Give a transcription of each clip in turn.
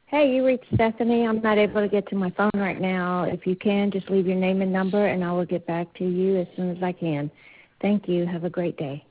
Hey, you reached Stephanie. I'm not able to get to my phone right now. If you can, just leave your name and number, and I will get back to you as soon as I can. Thank you. Have a great day.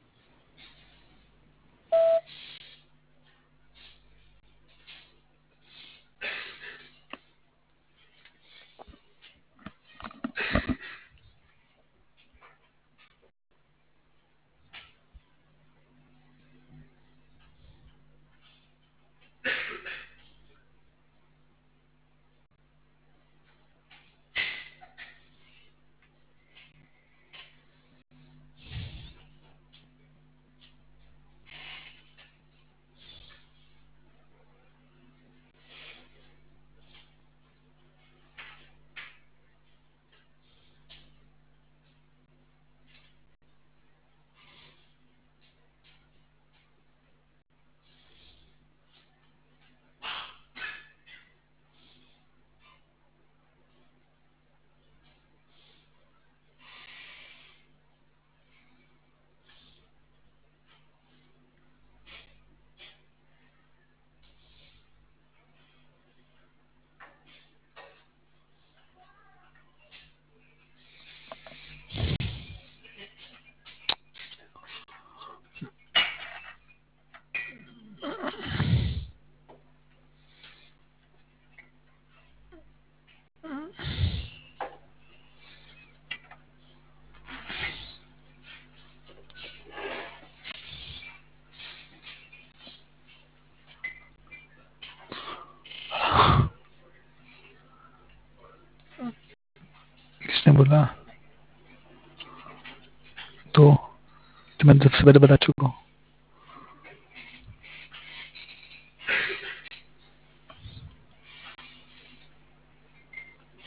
किसने बोला? तो मैं सबसे पहले बता चुका हूँ।